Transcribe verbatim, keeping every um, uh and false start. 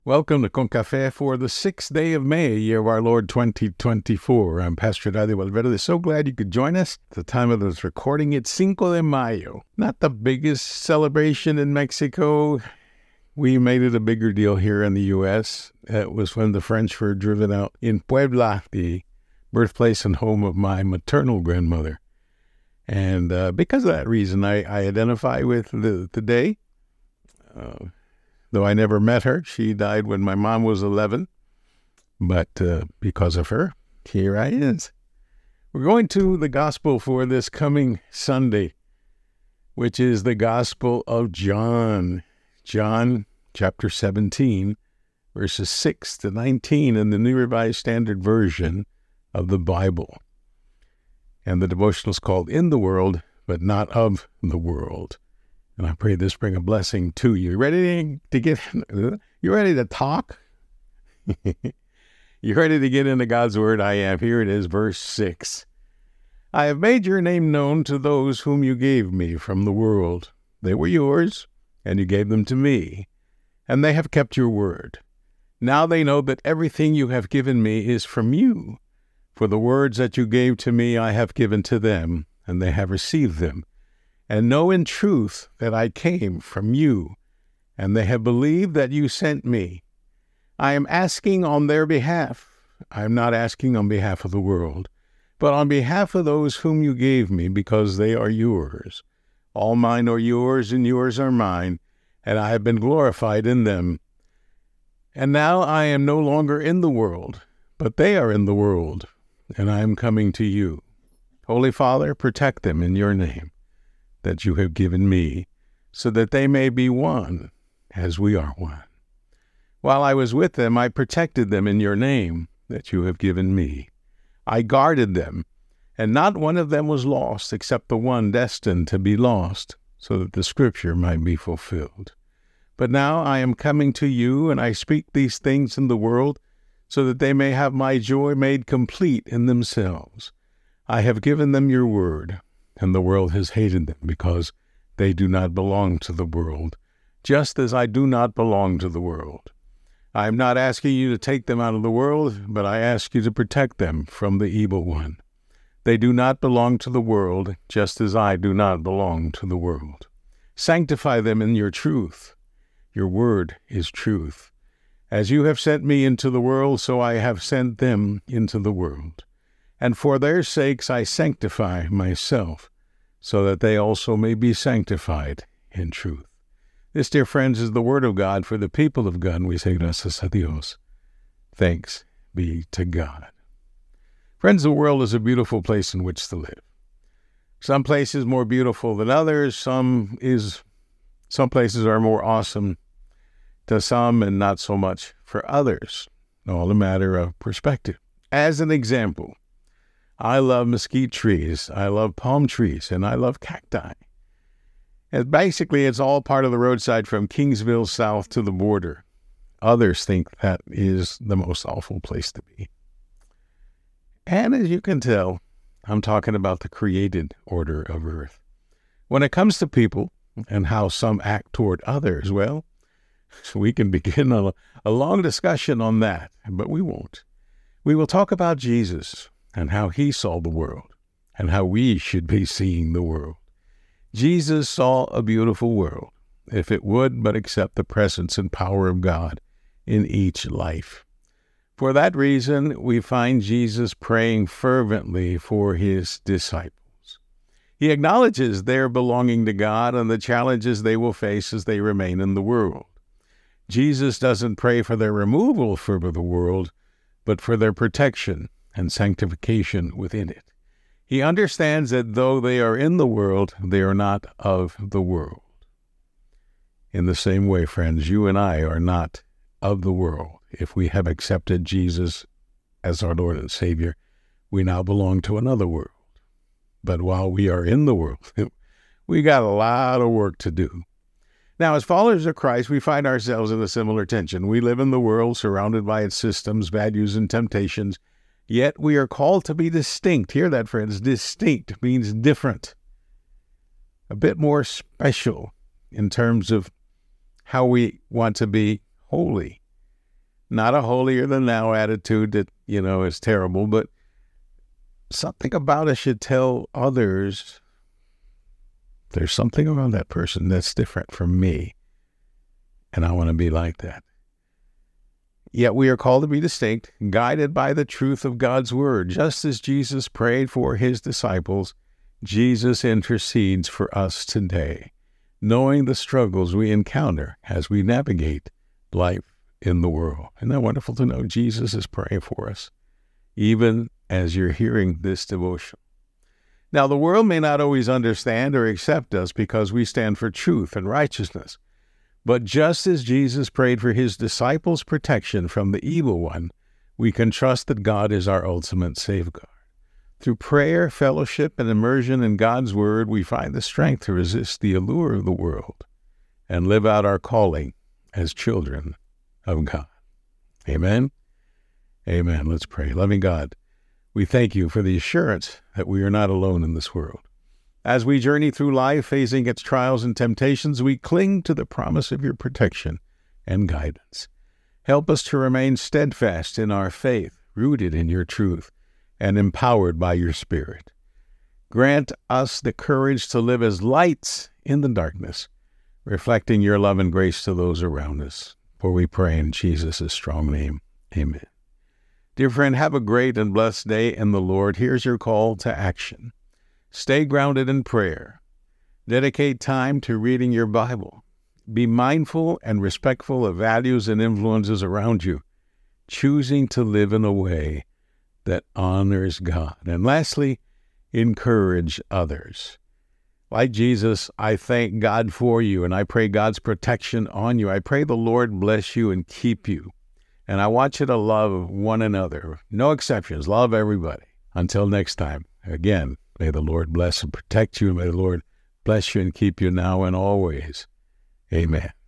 Welcome to Concafé for the sixth day of May, year of our Lord twenty twenty-four. I'm Pastor Dario Valverde. So glad you could join us. At the time of this recording, it's Cinco de Mayo. Not the biggest celebration in Mexico. We made it a bigger deal here in the U S It was when the French were driven out in Puebla, the birthplace and home of my maternal grandmother. And uh, because of that reason, I, I identify with the, the day. Uh, Though I never met her, she died when my mom was eleven. But uh, because of her, here I is. We're going to the gospel for this coming Sunday, which is the Gospel of John. John chapter seventeen, verses six to nineteen in the New Revised Standard Version of the Bible. And the devotional is called In the World, but Not of the World. And I pray this bring a blessing to you. Ready to get, you ready to talk? You ready to get into God's Word? I am. Here it is, verse six. I have made your name known to those whom you gave me from the world. They were yours, and you gave them to me, and they have kept your word. Now they know that everything you have given me is from you. For the words that you gave to me I have given to them, and they have received them. And know in truth that I came from you, and they have believed that you sent me. I am asking on their behalf. I am not asking on behalf of the world, but on behalf of those whom you gave me, because they are yours. All mine are yours, and yours are mine, and I have been glorified in them. And now I am no longer in the world, but they are in the world, and I am coming to you. Holy Father, protect them in your name that you have given me, so that they may be one, as we are one. While I was with them, I protected them in your name that you have given me. I guarded them, and not one of them was lost, except the one destined to be lost, so that the Scripture might be fulfilled. But now I am coming to you, and I speak these things in the world, so that they may have my joy made complete in themselves. I have given them your word, and the world has hated them because they do not belong to the world, just as I do not belong to the world. I am not asking you to take them out of the world, but I ask you to protect them from the evil one. They do not belong to the world, just as I do not belong to the world. Sanctify them in your truth. Your word is truth. As you have sent me into the world, so I have sent them into the world. And for their sakes I sanctify myself, so that they also may be sanctified in truth. This, dear friends, is the word of God for the people of God. And we say gracias a Dios. Thanks be to God. Friends, the world is a beautiful place in which to live. Some places more beautiful than others. Some is, some places are more awesome to some and not so much for others. All a matter of perspective. As an example, I love mesquite trees, I love palm trees, and I love cacti. And basically, it's all part of the roadside from Kingsville south to the border. Others think that is the most awful place to be. And as you can tell, I'm talking about the created order of earth. When it comes to people and how some act toward others, well, we can begin a, a long discussion on that, but we won't. We will talk about Jesus and how he saw the world, and how we should be seeing the world. Jesus saw a beautiful world, if it would but accept the presence and power of God in each life. For that reason, we find Jesus praying fervently for his disciples. He acknowledges their belonging to God and the challenges they will face as they remain in the world. Jesus doesn't pray for their removal from the world, but for their protection and sanctification within it. He understands that though they are in the world, they are not of the world. In the same way, friends, you and I are not of the world. If we have accepted Jesus as our Lord and Savior, we now belong to another world. But while we are in the world, we got a lot of work to do. Now, as followers of Christ, we find ourselves in a similar tension. We live in the world surrounded by its systems, values, and temptations. Yet we are called to be distinct. Hear that, friends. Distinct means different. A bit more special in terms of how we want to be holy. Not a holier-than-thou attitude that, you know, is terrible, but something about us should tell others there's something about that person that's different from me, and I want to be like that. Yet we are called to be distinct, guided by the truth of God's word. Just as Jesus prayed for his disciples, Jesus intercedes for us today, knowing the struggles we encounter as we navigate life in the world. Isn't that wonderful to know Jesus is praying for us, even as you're hearing this devotion? Now, the world may not always understand or accept us because we stand for truth and righteousness. But just as Jesus prayed for his disciples' protection from the evil one, we can trust that God is our ultimate safeguard. Through prayer, fellowship, and immersion in God's word, we find the strength to resist the allure of the world and live out our calling as children of God. Amen? Amen. Let's pray. Loving God, we thank you for the assurance that we are not alone in this world. As we journey through life, facing its trials and temptations, we cling to the promise of your protection and guidance. Help us to remain steadfast in our faith, rooted in your truth, and empowered by your Spirit. Grant us the courage to live as lights in the darkness, reflecting your love and grace to those around us. For we pray in Jesus' strong name. Amen. Dear friend, have a great and blessed day in the Lord. Here's your call to action. Stay grounded in prayer. Dedicate time to reading your Bible. Be mindful and respectful of values and influences around you, choosing to live in a way that honors God. And lastly, encourage others. Like Jesus, I thank God for you, and I pray God's protection on you. I pray the Lord bless you and keep you. And I want you to love one another. No exceptions. Love everybody. Until next time, again, may the Lord bless and protect you. May the Lord bless you and keep you now and always. Amen.